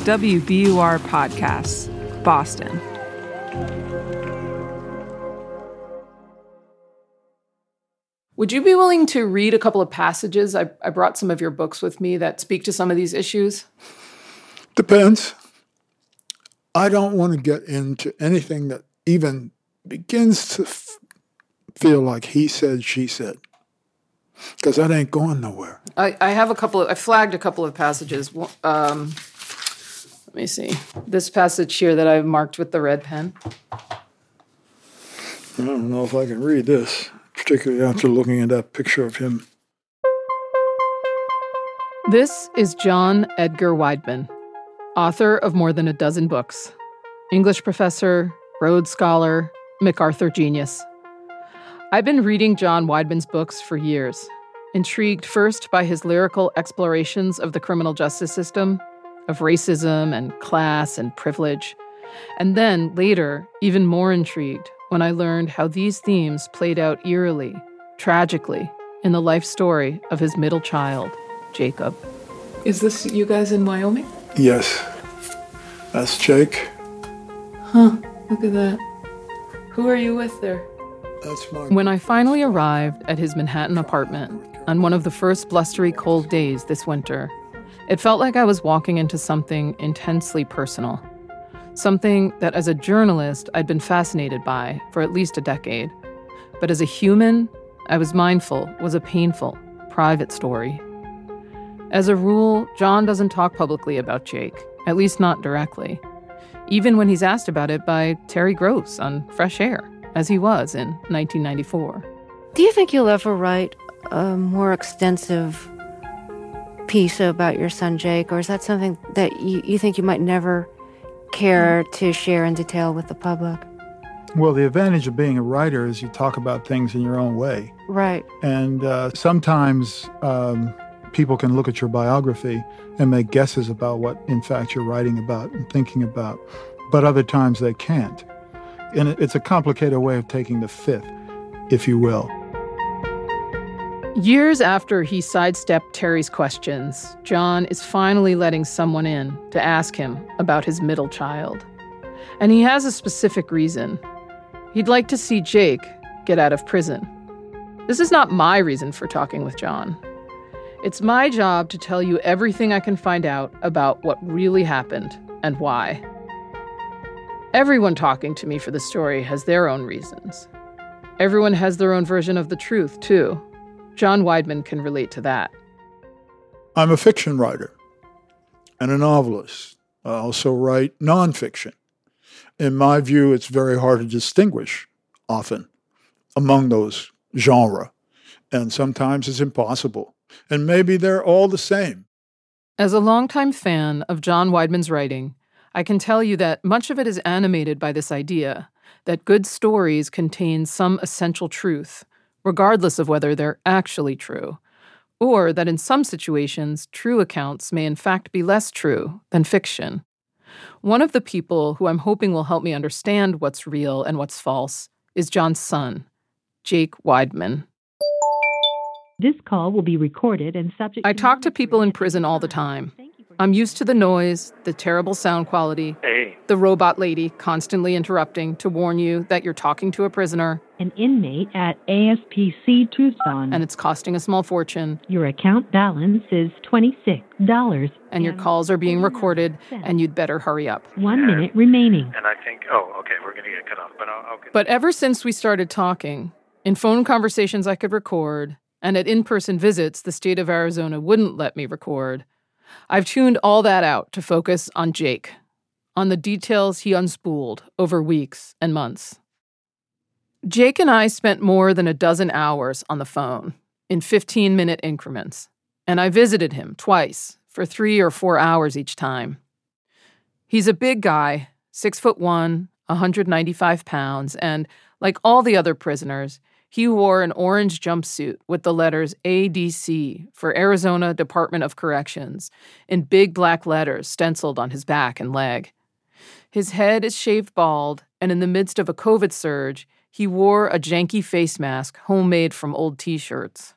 WBUR Podcasts, Boston. Would you be willing to read a couple of passages? I brought some of your books with me that speak to some of these issues. Depends. I don't want to get into anything that even begins to feel like he said, she said, because that ain't going nowhere. I flagged a couple of passages. Let me see. This passage here that I've marked with the red pen. I don't know if I can read this, particularly after looking at that picture of him. This is John Edgar Wideman, author of more than a dozen books, English professor, Rhodes Scholar, MacArthur Genius. I've been reading John Wideman's books for years, intrigued first by his lyrical explorations of the criminal justice system, of racism and class and privilege, and then later, even more intrigued when I learned how these themes played out eerily, tragically, in the life story of his middle child, Jacob. Is this you guys in Wyoming? Yes. That's Jake. Huh, look at that. Who are you with there? That's my... When I finally arrived at his Manhattan apartment on one of the first blustery cold days this winter, it felt like I was walking into something intensely personal. Something that as a journalist I'd been fascinated by for at least a decade. But as a human, I was mindful was a painful, private story. As a rule, John doesn't talk publicly about Jake, at least not directly, even when he's asked about it by Terry Gross on Fresh Air, as he was in 1994. Do you think you'll ever write a more extensive piece about your son Jake, or is that something that you think you might never care to share in detail with the public? Well, the advantage of being a writer is you talk about things in your own way. Right. And sometimes people can look at your biography and make guesses about what, in fact, you're writing about and thinking about. But other times they can't. And it's a complicated way of taking the fifth, if you will. Years after he sidestepped Terry's questions, John is finally letting someone in to ask him about his middle child. And he has a specific reason. He'd like to see Jake get out of prison. This is not my reason for talking with John. It's my job to tell you everything I can find out about what really happened and why. Everyone talking to me for the story has their own reasons. Everyone has their own version of the truth, too. John Wideman can relate to that. I'm a fiction writer and a novelist. I also write nonfiction. In my view, it's very hard to distinguish, often, among those genres. And sometimes it's impossible. And maybe they're all the same. As a longtime fan of John Wideman's writing, I can tell you that much of it is animated by this idea that good stories contain some essential truth, regardless of whether they're actually true, or that in some situations, true accounts may in fact be less true than fiction. One of the people who I'm hoping will help me understand what's real and what's false is John's son, Jake Wideman. This call will be recorded and subject to... I talk to people in prison all the time. I'm used to the noise, the terrible sound quality, the robot lady constantly interrupting to warn you that you're talking to a prisoner. An inmate at ASPC Tucson. And it's costing a small fortune. Your account balance is $26. And your calls are being recorded, and you'd better hurry up. 1 minute remaining. And I think, we're going to get cut off, but I'll get... But ever since we started talking, in phone conversations I could record, and at in-person visits the state of Arizona wouldn't let me record, I've tuned all that out to focus on Jake, on the details he unspooled over weeks and months. Jake and I spent more than a dozen hours on the phone, in 15-minute increments, and I visited him twice for 3 or 4 hours each time. He's a big guy, 6'1", 195 pounds, and like all the other prisoners, he wore an orange jumpsuit with the letters ADC for Arizona Department of Corrections in big black letters stenciled on his back and leg. His head is shaved bald, and in the midst of a COVID surge, he wore a janky face mask homemade from old T-shirts.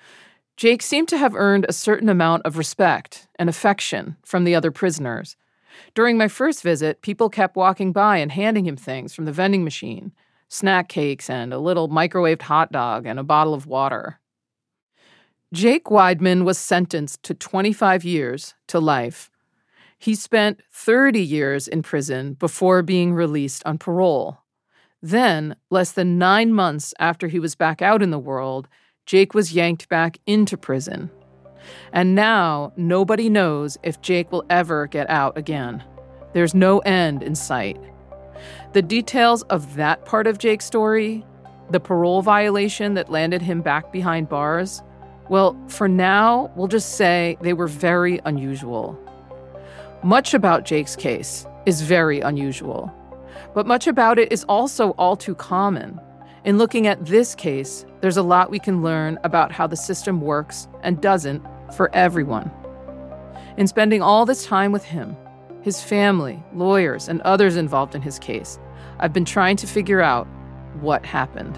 Jake seemed to have earned a certain amount of respect and affection from the other prisoners, During my first visit, people kept walking by and handing him things from the vending machine, snack cakes and a little microwaved hot dog and a bottle of water. Jake Weidman was sentenced to 25 years to life. He spent 30 years in prison before being released on parole. Then, less than 9 months after he was back out in the world, Jake was yanked back into prison. And now, nobody knows if Jake will ever get out again. There's no end in sight. The details of that part of Jake's story, the parole violation that landed him back behind bars, well, for now, we'll just say they were very unusual. Much about Jake's case is very unusual, but much about it is also all too common. In looking at this case, there's a lot we can learn about how the system works and doesn't for everyone. In spending all this time with him, his family, lawyers, and others involved in his case, I've been trying to figure out what happened.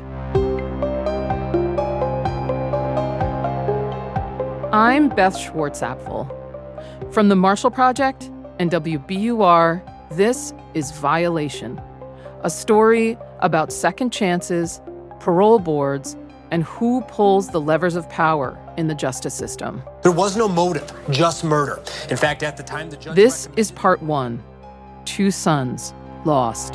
I'm Beth Schwartz-Apfel. From the Marshall Project and WBUR, this is Violation, a story about second chances, parole boards, and who pulls the levers of power in the justice system. There was no motive, just murder. In fact, at the time the judge... This is part 1, 2 Sons Lost.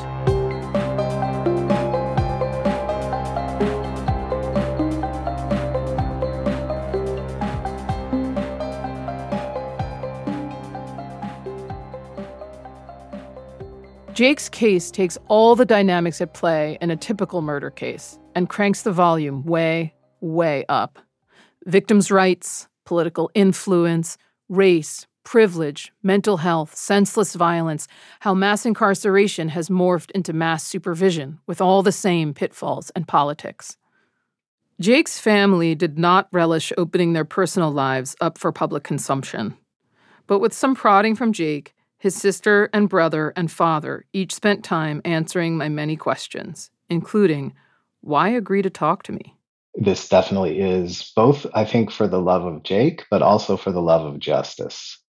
Jake's case takes all the dynamics at play in a typical murder case and cranks the volume way, way up. Victims' rights, political influence, race, privilege, mental health, senseless violence, how mass incarceration has morphed into mass supervision with all the same pitfalls and politics. Jake's family did not relish opening their personal lives up for public consumption. But with some prodding from Jake, his sister and brother and father each spent time answering my many questions, including, why agree to talk to me? This definitely is both, I think, for the love of Jake, but also for the love of justice.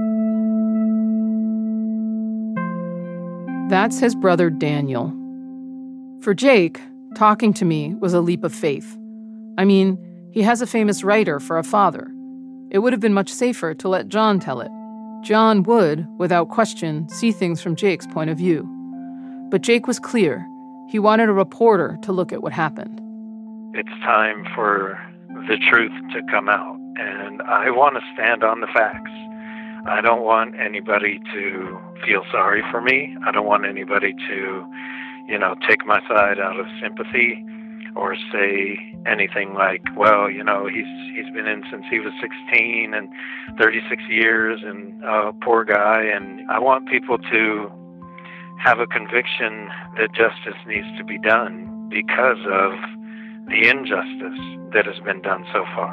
That's his brother Daniel. For Jake, talking to me was a leap of faith. I mean, he has a famous writer for a father. It would have been much safer to let John tell it. John would, without question, see things from Jake's point of view. But Jake was clear. He wanted a reporter to look at what happened. It's time for the truth to come out, and I want to stand on the facts. I don't want anybody to feel sorry for me. I don't want anybody to, take my side out of sympathy or say anything like, well, he's been in since he was 16 and 36 years and poor guy. And I want people to have a conviction that justice needs to be done because of the injustice that has been done so far.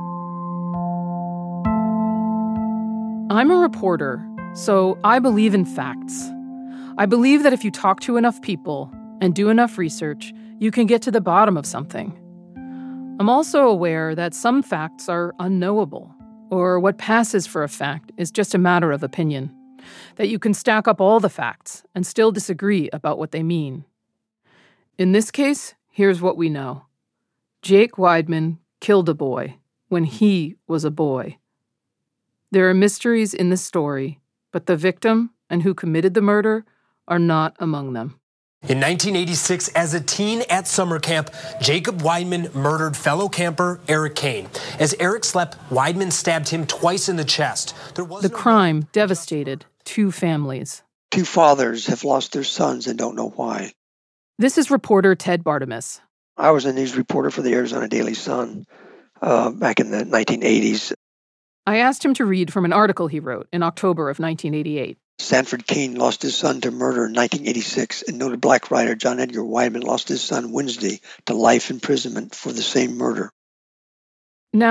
I'm a reporter, so I believe in facts. I believe that if you talk to enough people and do enough research, you can get to the bottom of something. I'm also aware that some facts are unknowable, or what passes for a fact is just a matter of opinion, that you can stack up all the facts and still disagree about what they mean. In this case, here's what we know. Jake Weidman killed a boy when he was a boy. There are mysteries in this story, but the victim and who committed the murder are not among them. In 1986, as a teen at summer camp, Jacob Weidman murdered fellow camper Eric Kane. As Eric slept, Weidman stabbed him twice in the chest. The crime devastated 2 families. 2 fathers have lost their sons and don't know why. This is reporter Ted Bartemus. I was a news reporter for the Arizona Daily Sun back in the 1980s. I asked him to read from an article he wrote in October of 1988. Sanford Kane lost his son to murder in 1986, and noted black writer John Edgar Weidman lost his son Wednesday to life imprisonment for the same murder. Now,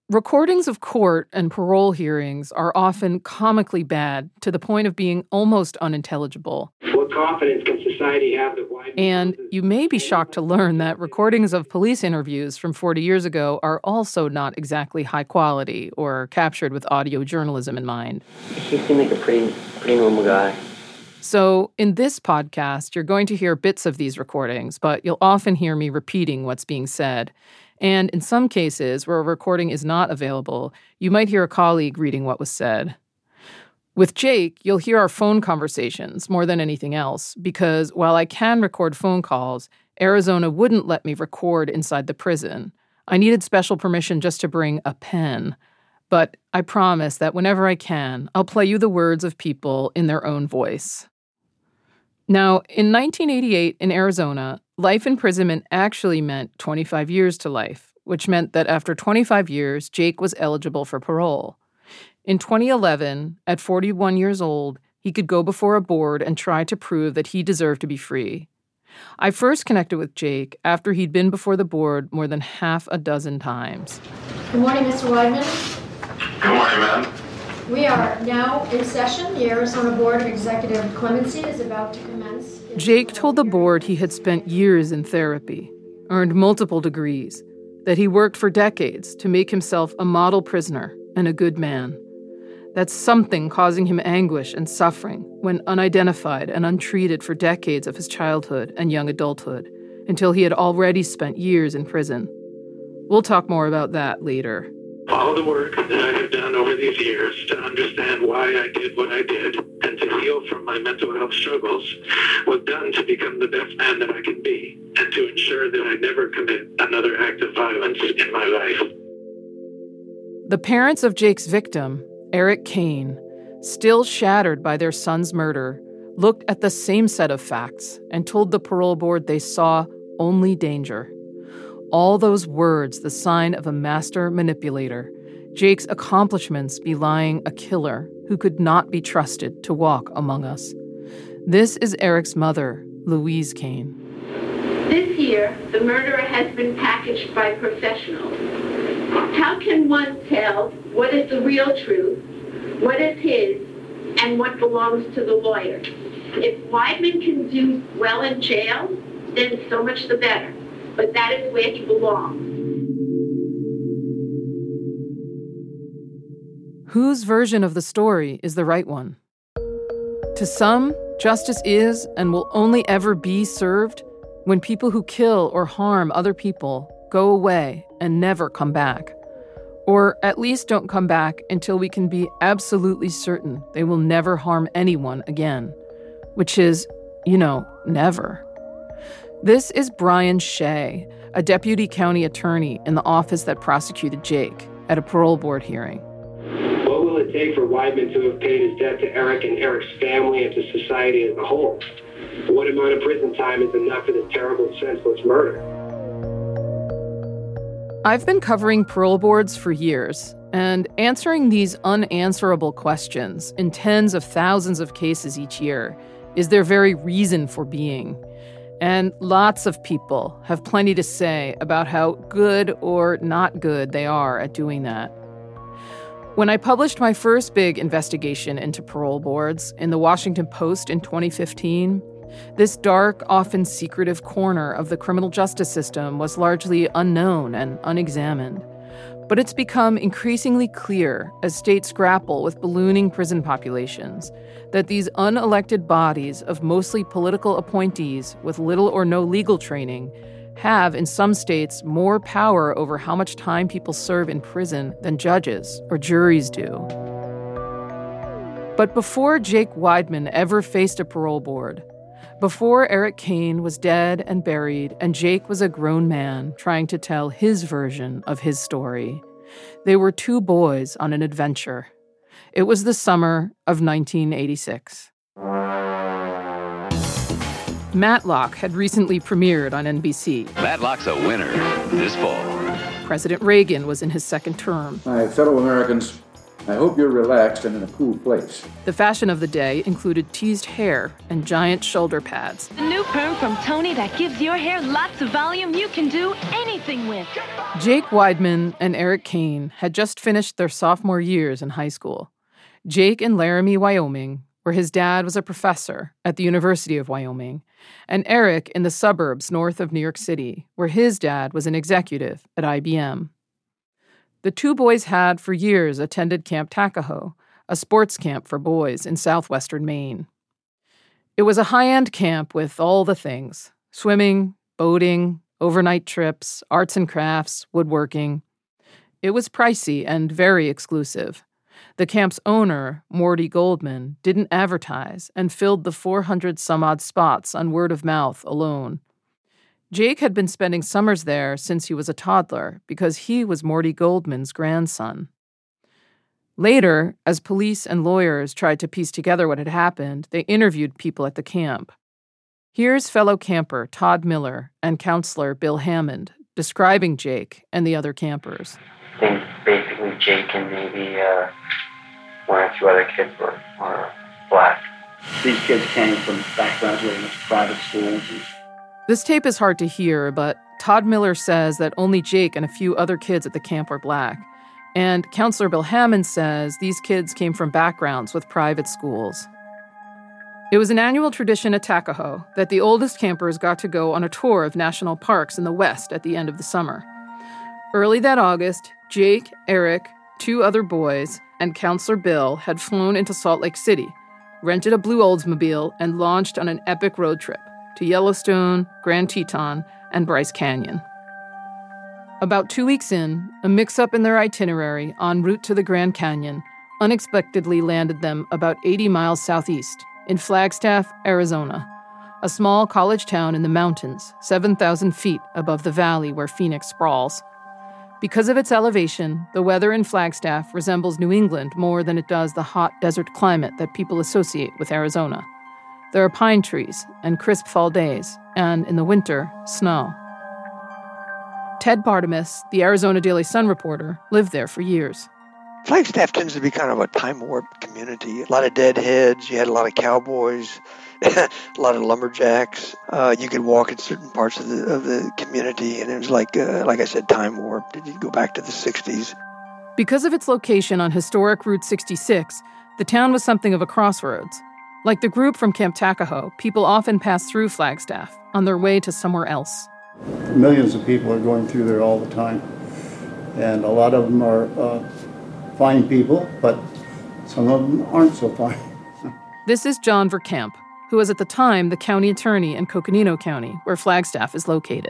Recordings of court and parole hearings are often comically bad to the point of being almost unintelligible. What confidence can society have that Weidman... And you may be shocked to learn that recordings of police interviews from 40 years ago are also not exactly high quality or captured with audio journalism in mind. He seemed like a pretty normal guy. So in this podcast, you're going to hear bits of these recordings, but you'll often hear me repeating what's being said. And in some cases where a recording is not available, you might hear a colleague reading what was said. With Jake, you'll hear our phone conversations more than anything else, because while I can record phone calls, Arizona wouldn't let me record inside the prison. I needed special permission just to bring a pen. But I promise that whenever I can, I'll play you the words of people in their own voice. Now, in 1988 in Arizona, life imprisonment actually meant 25 years to life, which meant that after 25 years, Jake was eligible for parole. In 2011, at 41 years old, he could go before a board and try to prove that he deserved to be free. I first connected with Jake after he'd been before the board more than half a dozen times. Good morning, Mr. Weidman. Good morning, ma'am. We are now in session. The Arizona Board of Executive Clemency is about to commence. Jake told the board he had spent years in therapy, earned multiple degrees, that he worked for decades to make himself a model prisoner and a good man. That's something causing him anguish and suffering when unidentified and untreated for decades of his childhood and young adulthood, until he had already spent years in prison. We'll talk more about that later. All the work that I have done over these years to understand why I did what I did and to heal from my mental health struggles was done to become the best man that I can be and to ensure that I never commit another act of violence in my life. The parents of Jake's victim, Eric Kane, still shattered by their son's murder, looked at the same set of facts and told the parole board they saw only danger. All those words, the sign of a master manipulator, Jake's accomplishments belying a killer who could not be trusted to walk among us. This is Eric's mother, Louise Kane. This year, the murderer has been packaged by professionals. How can one tell what is the real truth, what is his, and what belongs to the lawyer? If Weidman can do well in jail, then so much the better. But that is where he belongs. Whose version of the story is the right one? To some, justice is and will only ever be served when people who kill or harm other people go away and never come back. Or at least don't come back until we can be absolutely certain they will never harm anyone again. Which is, never. This is Brian Shea, a deputy county attorney in the office that prosecuted Jake at a parole board hearing. What will it take for Weidman to have paid his debt to Eric and Eric's family and to society as a whole? What amount of prison time is enough for this terrible, senseless murder? I've been covering parole boards for years, and answering these unanswerable questions in tens of thousands of cases each year is their very reason for being. And lots of people have plenty to say about how good or not good they are at doing that. When I published my first big investigation into parole boards in the Washington Post in 2015, this dark, often secretive corner of the criminal justice system was largely unknown and unexamined. But it's become increasingly clear as states grapple with ballooning prison populations that these unelected bodies of mostly political appointees with little or no legal training have, in some states, more power over how much time people serve in prison than judges or juries do. But before Jake Weidman ever faced a parole board, before Eric Kane was dead and buried and Jake was a grown man trying to tell his version of his story, they were two boys on an adventure. It was the summer of 1986. Matlock had recently premiered on NBC. Matlock's a winner this fall. President Reagan was in his second term. My fellow Americans, I hope you're relaxed and in a cool place. The fashion of the day included teased hair and giant shoulder pads. The new perm from Tony that gives your hair lots of volume you can do anything with. Jake Weidman and Eric Kane had just finished their sophomore years in high school. Jake in Laramie, Wyoming, where his dad was a professor at the University of Wyoming, and Eric in the suburbs north of New York City, where his dad was an executive at IBM. The two boys had, for years, attended Camp Takaho, a sports camp for boys in southwestern Maine. It was a high-end camp with all the things: swimming, boating, overnight trips, arts and crafts, woodworking. It was pricey and very exclusive. The camp's owner, Morty Goldman, didn't advertise and filled the 400-some-odd spots on word of mouth alone. Jake had been spending summers there since he was a toddler because he was Morty Goldman's grandson. Later, as police and lawyers tried to piece together what had happened, they interviewed people at the camp. Here's fellow camper Todd Miller and counselor Bill Hammond describing Jake and the other campers. I think basically Jake and maybe one or two other kids were black. These kids came from backgrounds where they went to private schools. This tape is hard to hear, but Todd Miller says that only Jake and a few other kids at the camp were black. And Counselor Bill Hammond says these kids came from backgrounds with private schools. It was an annual tradition at Takaho that the oldest campers got to go on a tour of national parks in the West at the end of the summer. Early that August, Jake, Eric, two other boys, and Counselor Bill had flown into Salt Lake City, rented a blue Oldsmobile, and launched on an epic road trip to Yellowstone, Grand Teton, and Bryce Canyon. About 2 weeks in, a mix-up in their itinerary en route to the Grand Canyon unexpectedly landed them about 80 miles southeast in Flagstaff, Arizona, a small college town in the mountains, 7,000 feet above the valley where Phoenix sprawls. Because of its elevation, the weather in Flagstaff resembles New England more than it does the hot desert climate that people associate with Arizona. There are pine trees and crisp fall days, and in the winter, snow. Ted Bartimus, the Arizona Daily Sun reporter, lived there for years. Flagstaff tends to be kind of a time-warp community. A lot of deadheads. You had a lot of cowboys, a lot of lumberjacks. You could walk in certain parts of the community, and it was like I said, time-warp. Did you go back to the 60s? Because of its location on historic Route 66, the town was something of a crossroads. Like the group from Camp Takaho, people often pass through Flagstaff on their way to somewhere else. Millions of people are going through there all the time. And a lot of them are fine people, but some of them aren't so fine. This is John Verkamp, who was at the time the county attorney in Coconino County, where Flagstaff is located.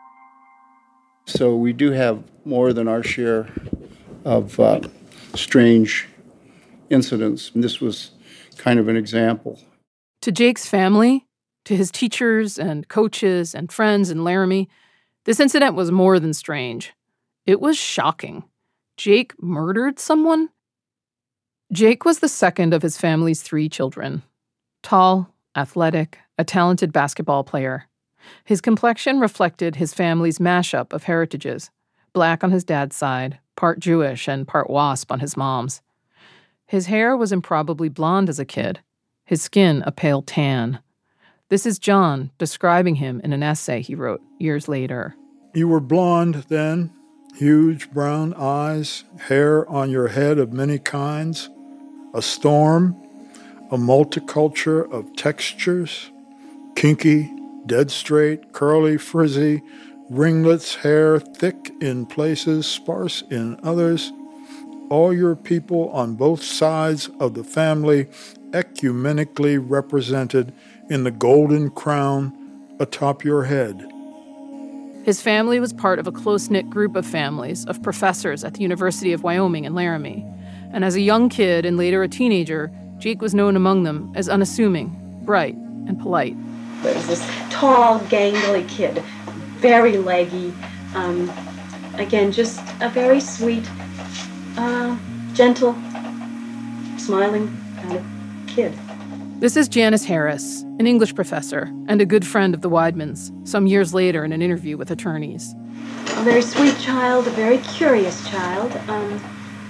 So we do have more than our share of strange incidents. And this was kind of an example. To Jake's family, to his teachers and coaches and friends in Laramie, this incident was more than strange. It was shocking. Jake murdered someone? Jake was the second of his family's 3 children. Tall, athletic, a talented basketball player. His complexion reflected his family's mashup of heritages, black on his dad's side, part Jewish and part WASP on his mom's. His hair was improbably blonde as a kid, his skin a pale tan. This is John describing him in an essay he wrote years later. You were blonde then, huge brown eyes, hair on your head of many kinds, a storm, a multiculture of textures, kinky, dead straight, curly, frizzy, ringlets, hair thick in places, sparse in others. All your people on both sides of the family ecumenically represented in the golden crown atop your head. His family was part of a close-knit group of families of professors at the University of Wyoming in Laramie. And as a young kid and later a teenager, Jake was known among them as unassuming, bright, and polite. There was this tall, gangly kid, very leggy, again, just a very sweet, gentle, smiling kind of kid. This is Janice Harris, an English professor and a good friend of the Weidmans, some years later in an interview with attorneys. A very sweet child, a very curious child,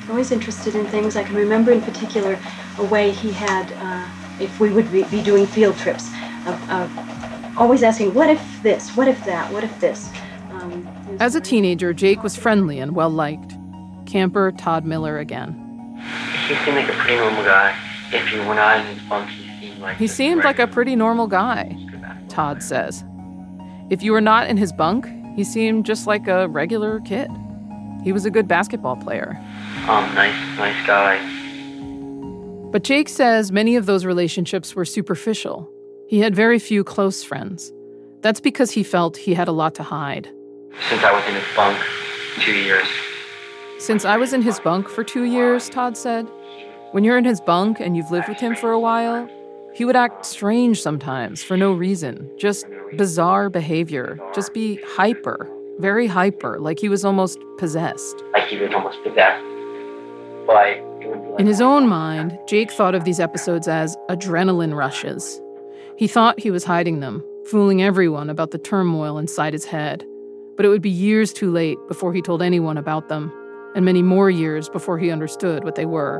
always interested in things. I can remember in particular a way he had, if we would be doing field trips, always asking, what if this, what if that, what if this? As a teenager, Jake was friendly and well-liked. Camper Todd Miller again. He seemed like a pretty normal guy. If you were not in his bunk, he seemed like a pretty normal guy, Todd says. If you were not in his bunk, he seemed just like a regular kid. He was a good basketball player. Nice guy. But Jake says many of those relationships were superficial. He had very few close friends. That's because he felt he had a lot to hide. Since I was in his bunk 2 years. Since I was in his bunk for 2 years, Todd said. When you're in his bunk and you've lived with him for a while, he would act strange sometimes for no reason. Just bizarre behavior. Just be hyper. Very hyper, like he was almost possessed. Like he was almost possessed. But in his own mind, Jake thought of these episodes as adrenaline rushes. He thought he was hiding them, fooling everyone about the turmoil inside his head. But it would be years too late before he told anyone about them, and many more years before he understood what they were.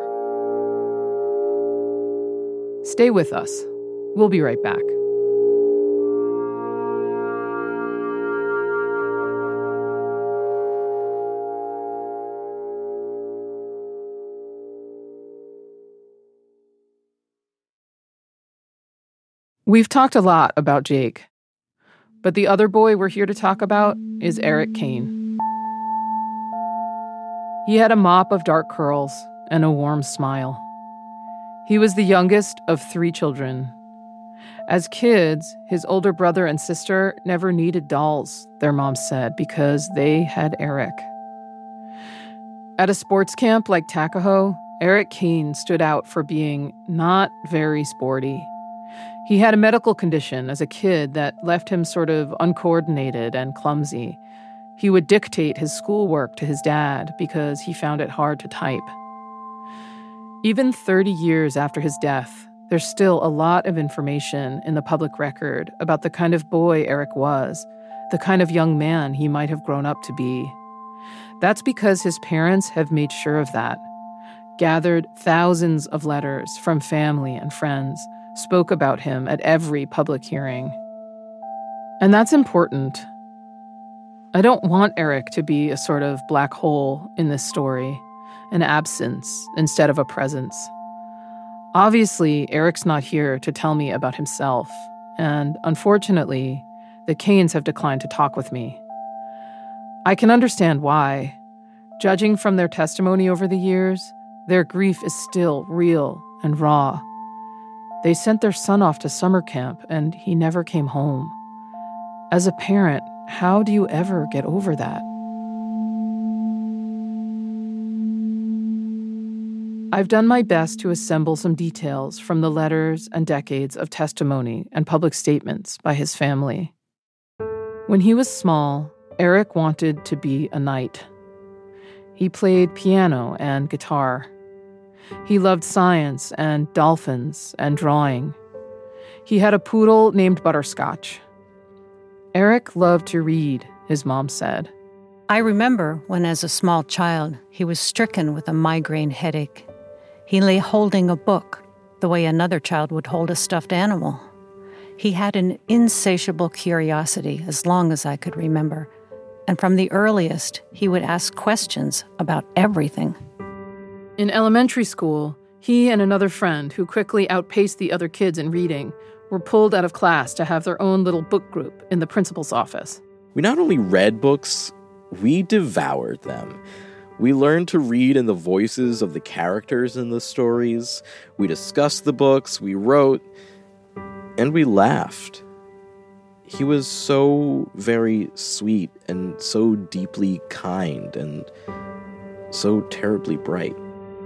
Stay with us. We'll be right back. We've talked a lot about Jake, but the other boy we're here to talk about is Eric Kane. He had a mop of dark curls and a warm smile. He was the youngest of 3 children. As kids, his older brother and sister never needed dolls, their mom said, because they had Eric. At a sports camp like Takaho, Eric Kane stood out for being not very sporty. He had a medical condition as a kid that left him sort of uncoordinated and clumsy. He would dictate his schoolwork to his dad because he found it hard to type. Even 30 years after his death, there's still a lot of information in the public record about the kind of boy Eric was, the kind of young man he might have grown up to be. That's because his parents have made sure of that, gathered thousands of letters from family and friends, spoke about him at every public hearing. And that's important. I don't want Eric to be a sort of black hole in this story, an absence instead of a presence. Obviously, Eric's not here to tell me about himself, and unfortunately, the Kanes have declined to talk with me. I can understand why. Judging from their testimony over the years, their grief is still real and raw. They sent their son off to summer camp, and he never came home. As a parent, how do you ever get over that? I've done my best to assemble some details from the letters and decades of testimony and public statements by his family. When he was small, Eric wanted to be a knight. He played piano and guitar. He loved science and dolphins and drawing. He had a poodle named Butterscotch. Eric loved to read, his mom said. I remember when, as a small child, he was stricken with a migraine headache. He lay holding a book, the way another child would hold a stuffed animal. He had an insatiable curiosity as long as I could remember, and from the earliest, he would ask questions about everything. In elementary school, he and another friend who quickly outpaced the other kids in reading were pulled out of class to have their own little book group in the principal's office. We not only read books, we devoured them. We learned to read in the voices of the characters in the stories. We discussed the books, we wrote, and we laughed. He was so very sweet and so deeply kind and so terribly bright.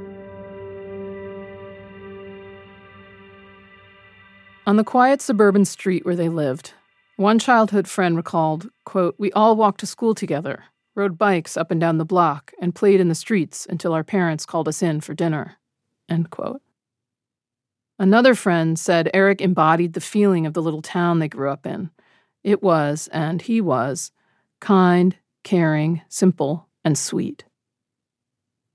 On the quiet suburban street where they lived, one childhood friend recalled, quote, "We all walked to school together, rode bikes up and down the block, and played in the streets until our parents called us in for dinner," end quote. Another friend said Eric embodied the feeling of the little town they grew up in. It was, and he was, kind, caring, simple, and sweet.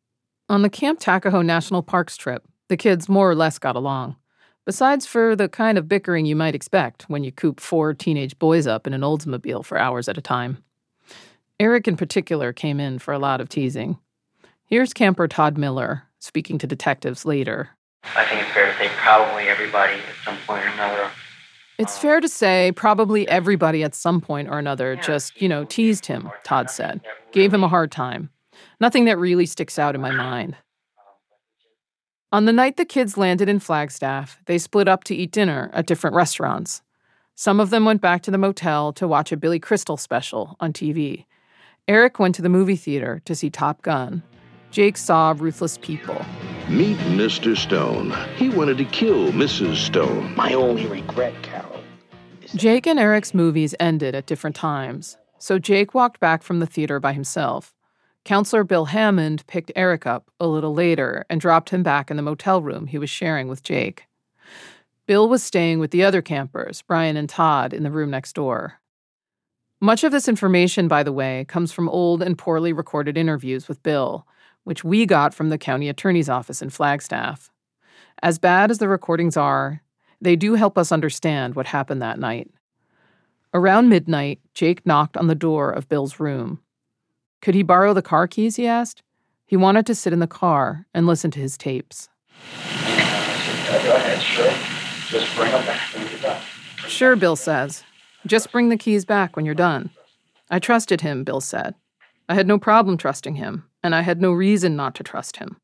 On the Camp Tuckahoe National Parks trip, the kids more or less got along, besides for the kind of bickering you might expect when you coop 4 teenage boys up in an Oldsmobile for hours at a time. Eric in particular came in for a lot of teasing. Here's camper Todd Miller speaking to detectives later. I think it's fair to say probably everybody at some point or another. It's fair to say probably everybody at some point or another just, teased him, Todd said. Gave him a hard time. Nothing that really sticks out in my mind. On the night the kids landed in Flagstaff, they split up to eat dinner at different restaurants. Some of them went back to the motel to watch a Billy Crystal special on TV. Eric went to the movie theater to see Top Gun. Jake saw Ruthless People. Meet Mr. Stone. He wanted to kill Mrs. Stone. My only regret, Carol. Jake and Eric's movies ended at different times, so Jake walked back from the theater by himself. Counselor Bill Hammond picked Eric up a little later and dropped him back in the motel room he was sharing with Jake. Bill was staying with the other campers, Brian and Todd, in the room next door. Much of this information, by the way, comes from old and poorly recorded interviews with Bill, which we got from the county attorney's office in Flagstaff. As bad as the recordings are, they do help us understand what happened that night. Around midnight, Jake knocked on the door of Bill's room. Could he borrow the car keys, he asked. He wanted to sit in the car and listen to his tapes. Go ahead, sure. Just bring them back when you're done. Sure, Bill says. Just bring the keys back when you're done. I trusted him, Bill said. I had no problem trusting him, and I had no reason not to trust him.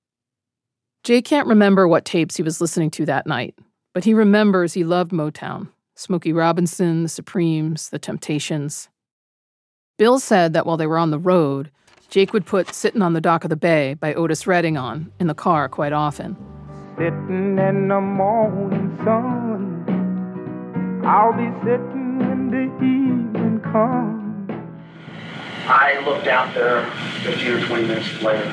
Jake can't remember what tapes he was listening to that night, but he remembers he loved Motown, Smokey Robinson, the Supremes, the Temptations. Bill said that while they were on the road, Jake would put Sittin' on the Dock of the Bay by Otis Redding on in the car quite often. Sitting in the morning sun, I'll be sitting when the evening comes. I looked out there 15 or 20 minutes later,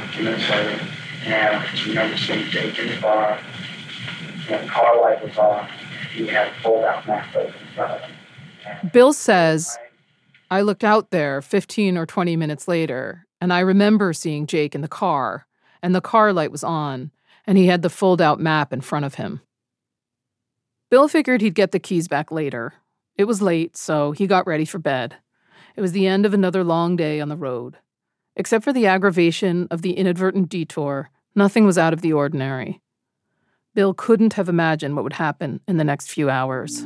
and I just remember seeing Jake in the car. And the car light was on. He had a fold-out map open in front of him. Bill says, I looked out there 15 or 20 minutes later, and I remember seeing Jake in the car, and the car light was on, and he had the fold-out map in front of him. Bill figured he'd get the keys back later. It was late, so he got ready for bed. It was the end of another long day on the road. Except for the aggravation of the inadvertent detour, nothing was out of the ordinary. Bill couldn't have imagined what would happen in the next few hours.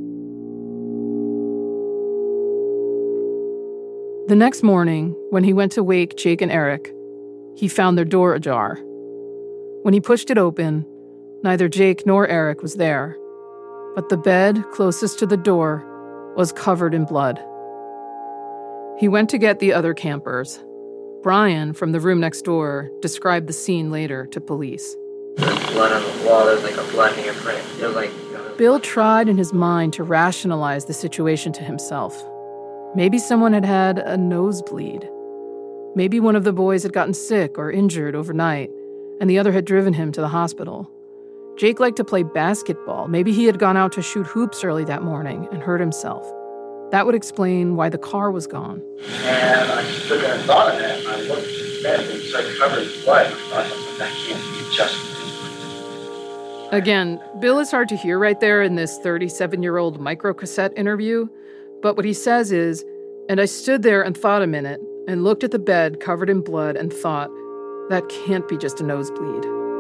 The next morning, when he went to wake Jake and Eric, he found their door ajar. When he pushed it open, neither Jake nor Eric was there, but the bed closest to the door was covered in blood. He went to get the other campers. Brian, from the room next door, described the scene later to police. There's blood on the wall. There's like a blood handprint. It was like... Bill tried in his mind to rationalize the situation to himself. Maybe someone had had a nosebleed. Maybe one of the boys had gotten sick or injured overnight, and the other had driven him to the hospital. Jake liked to play basketball. Maybe he had gone out to shoot hoops early that morning and hurt himself. That would explain why the car was gone. And I just took and thought of that, and I looked at the bed, and it's like covered in blood. I thought, that can't be just... Again, Bill is hard to hear right there in this 37-year-old microcassette interview, but what he says is, and I stood there and thought a minute, and looked at the bed covered in blood and thought, that can't be just a nosebleed.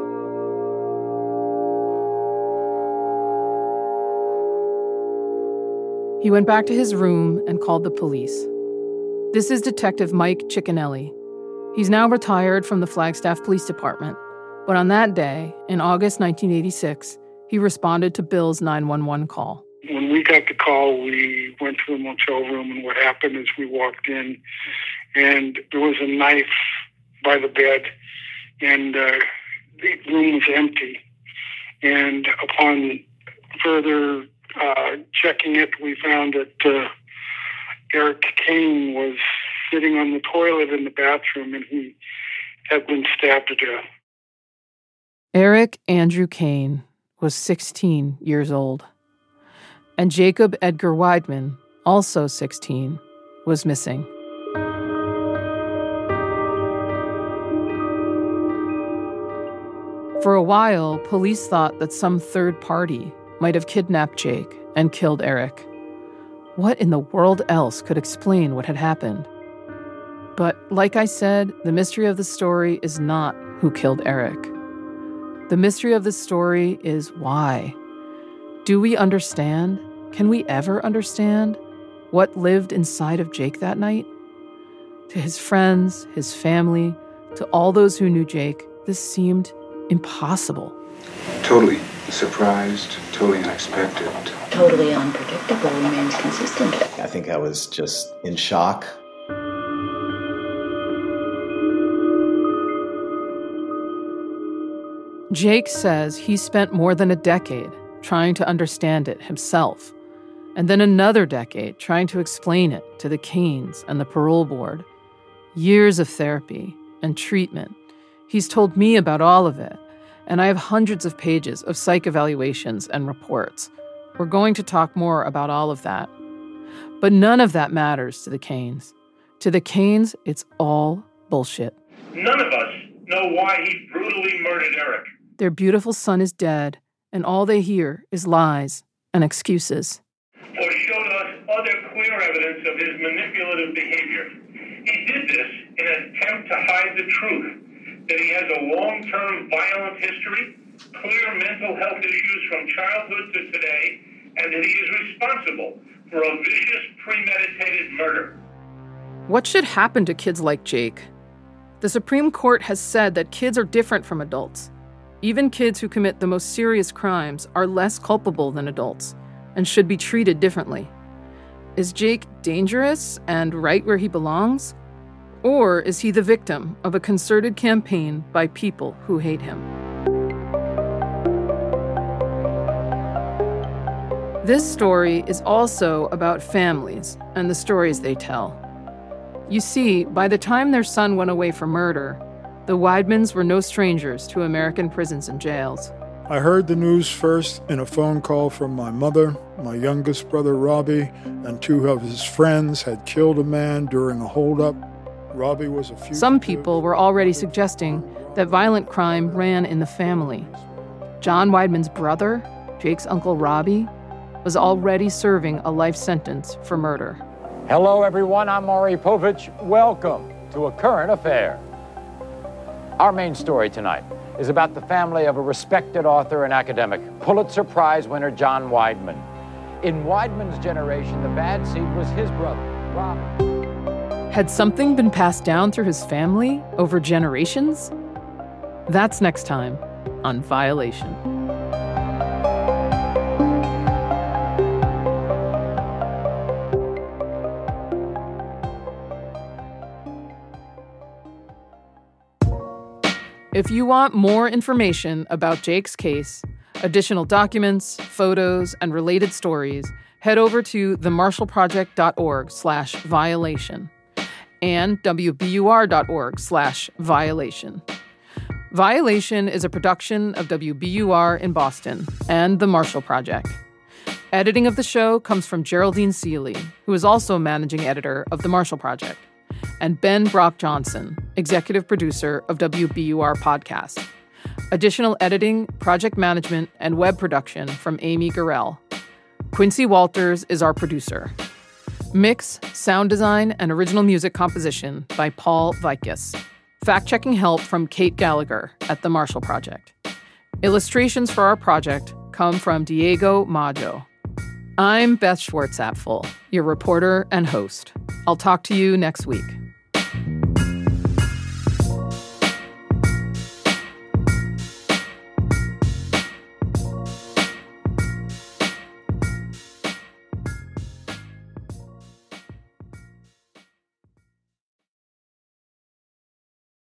He went back to his room and called the police. This is Detective Mike Ciccinelli. He's now retired from the Flagstaff Police Department, but on that day, in August 1986, he responded to Bill's 911 call. When we got the call, we went to the motel room, and what happened is we walked in, and there was a knife by the bed, and the room was empty. And upon further checking it, we found that Eric Kane was sitting on the toilet in the bathroom, and he had been stabbed to death. Eric Andrew Kane was 16 years old. And Jacob Edgar Weidman, also 16, was missing. For a while, police thought that some third party might have kidnapped Jake and killed Eric. What in the world else could explain what had happened? But like I said, the mystery of the story is not who killed Eric. The mystery of the story is why. Do we understand? Can we ever understand what lived inside of Jake that night? To his friends, his family, to all those who knew Jake, this seemed impossible. Totally surprised, totally unexpected. Totally unpredictable remains consistent. I think I was just in shock. Jake says he spent more than a decade trying to understand it himself, and then another decade trying to explain it to the Canes and the parole board. Years of therapy and treatment. He's told me about all of it, and I have hundreds of pages of psych evaluations and reports. We're going to talk more about all of that. But none of that matters to the Canes. To the Canes, it's all bullshit. None of us know why he brutally murdered Eric. Their beautiful son is dead, and all they hear is lies and excuses. Or showed us other clear evidence of his manipulative behavior. He did this in an attempt to hide the truth, that he has a long-term violent history, clear mental health issues from childhood to today, and that he is responsible for a vicious, premeditated murder. What should happen to kids like Jake? The Supreme Court has said that kids are different from adults. Even kids who commit the most serious crimes are less culpable than adults and should be treated differently. Is Jake dangerous and right where he belongs? Or is he the victim of a concerted campaign by people who hate him? This story is also about families and the stories they tell. You see, by the time their son went away for murder, the Weidmans were no strangers to American prisons and jails. I heard the news first in a phone call from my mother. My youngest brother, Robbie, and two of his friends had killed a man during a holdup. Robbie was a fugitive. Some people were already suggesting that violent crime ran in the family. John Weidman's brother, Jake's uncle Robbie, was already serving a life sentence for murder. Hello, everyone. I'm Maury Povich. Welcome to A Current Affair. Our main story tonight is about the family of a respected author and academic, Pulitzer Prize winner John Weidman. In Weidman's generation, the bad seed was his brother, Robbie. Had something been passed down through his family over generations? That's next time on Violation. If you want more information about Jake's case, additional documents, photos, and related stories, head over to themarshallproject.org/violation and wbur.org/violation. Violation is a production of WBUR in Boston and The Marshall Project. Editing of the show comes from Geraldine Seeley, who is also managing editor of The Marshall Project, and Ben Brock Johnson, executive producer of WBUR Podcast. Additional editing, project management, and web production from Amy Gurrell. Quincy Walters is our producer. Mix, sound design, and original music composition by Paul Vikis. Fact-checking help from Kate Gallagher at The Marshall Project. Illustrations for our project come from Diego Maggio. I'm Beth Schwartz-Apfel, your reporter and host. I'll talk to you next week.